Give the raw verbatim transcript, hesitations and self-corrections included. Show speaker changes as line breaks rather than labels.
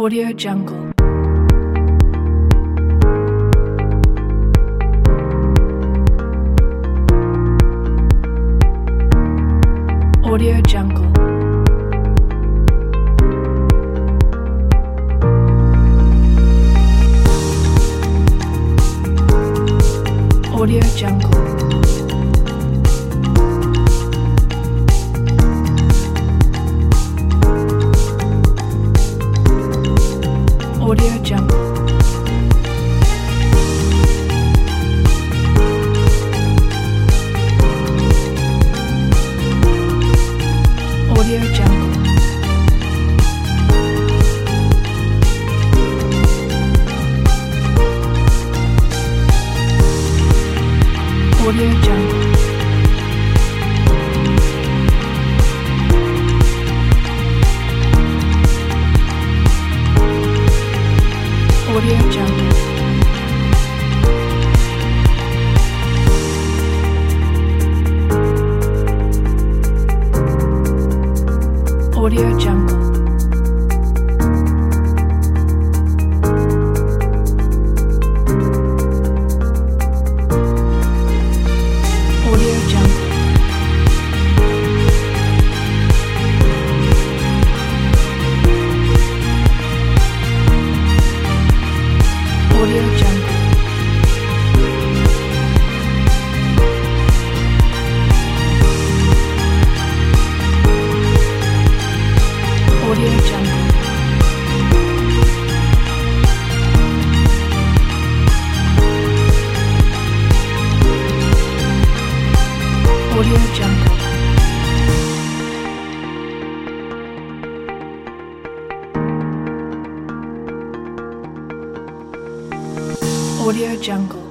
Audio Jungle. Audio Jungle. Audio Jungle. Audio Jungle. Audio Jungle. Audio Jungle. Audio Jungle. Audio Jungle. Audio Jungle. Audio Jungle. Audio Jungle. Audio Jungle. Audio Jungle.